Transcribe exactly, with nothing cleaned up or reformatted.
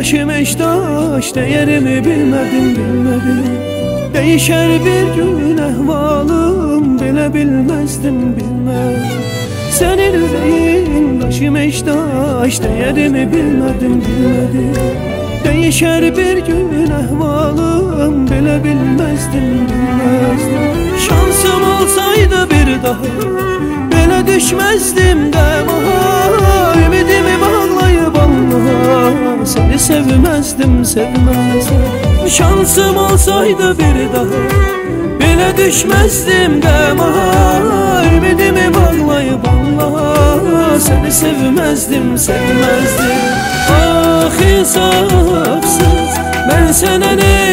Başım eş taş, değerimi bilmedim bilmedim. Değişer bir gün ehvalım, bile bilmezdim bilmez. Senin yüreğin başım eş taş, değerimi bilmedim bilmedim. Değişer bir gün ehvalım, bile bilmezdim bilmezdim. Şansım olsaydı bir daha böyle düşmezdim de aha. Ümidimi bağlayıp Allah'a seni sevmezdim sevmezdim. Şansım olsaydı bir daha böyle düşmezdim de aha. Ümidimi bağlayıp Allah'a seni sevmezdim sevmezdim. Ah insafsız, ben sana